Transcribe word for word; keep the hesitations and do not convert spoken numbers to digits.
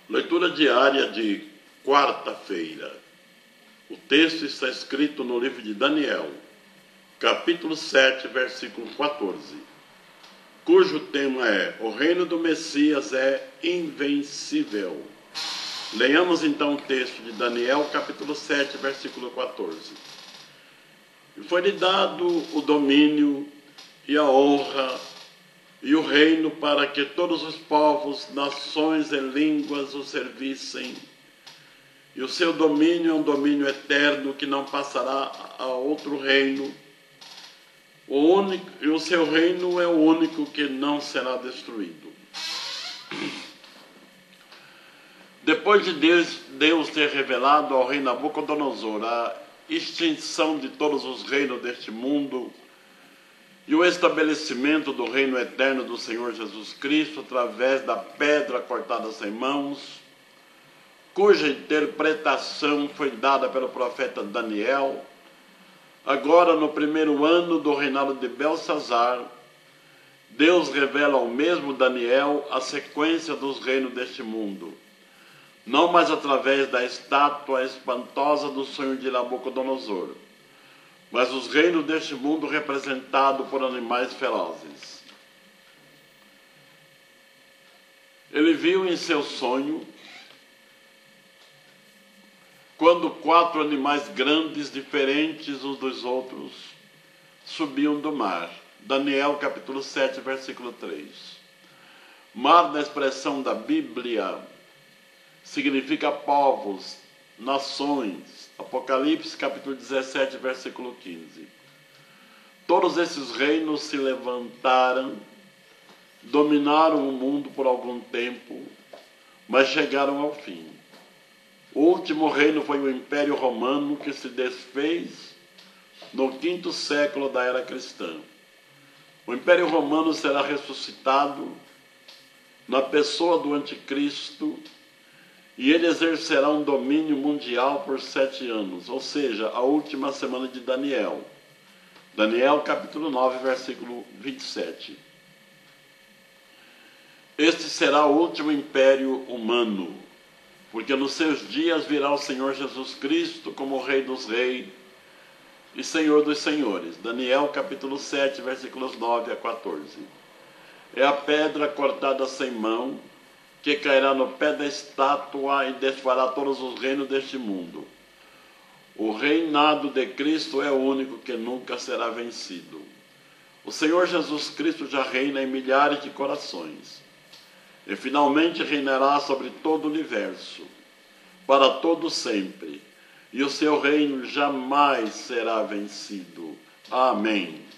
Leitura diária de quarta-feira. O texto está escrito no livro de Daniel, capítulo sete, versículo quatorze, cujo tema é: o reino do Messias é invencível. Leiamos então o texto de Daniel, capítulo sete, versículo quatorze. E foi-lhe dado o domínio e a honra e o reino para que todos os povos, nações e línguas o servissem. E o seu domínio é um domínio eterno que não passará a outro reino. O único, e o seu reino é o único que não será destruído. Depois de Deus, Deus ter revelado ao rei Nabucodonosor a extinção de todos os reinos deste mundo e o estabelecimento do reino eterno do Senhor Jesus Cristo através da pedra cortada sem mãos, cuja interpretação foi dada pelo profeta Daniel, agora no primeiro ano do reinado de Belsazar, Deus revela ao mesmo Daniel a sequência dos reinos deste mundo, não mais através da estátua espantosa do sonho de Nabucodonosor, mas os reinos deste mundo representados por animais ferozes. Ele viu em seu sonho quando quatro animais grandes, diferentes uns dos outros, subiam do mar. Daniel capítulo sete, versículo três. Mar, na expressão da Bíblia, significa povos, nações. Apocalipse capítulo dezessete, versículo quinze. Todos esses reinos se levantaram, dominaram o mundo por algum tempo, mas chegaram ao fim. O último reino foi o Império Romano, que se desfez no quinto século da era cristã. O Império Romano será ressuscitado na pessoa do Anticristo, e ele exercerá um domínio mundial por sete anos, ou seja, a última semana de Daniel. Daniel capítulo nove, versículo vinte e sete. Este será o último império humano, porque nos seus dias virá o Senhor Jesus Cristo como Rei dos Reis e Senhor dos Senhores. Daniel capítulo sete, versículos nove a quatorze. É a pedra cortada sem mão, que cairá no pé da estátua e desfará todos os reinos deste mundo. O reinado de Cristo é o único que nunca será vencido. O Senhor Jesus Cristo já reina em milhares de corações, e finalmente reinará sobre todo o universo, para todo sempre, e o seu reino jamais será vencido. Amém.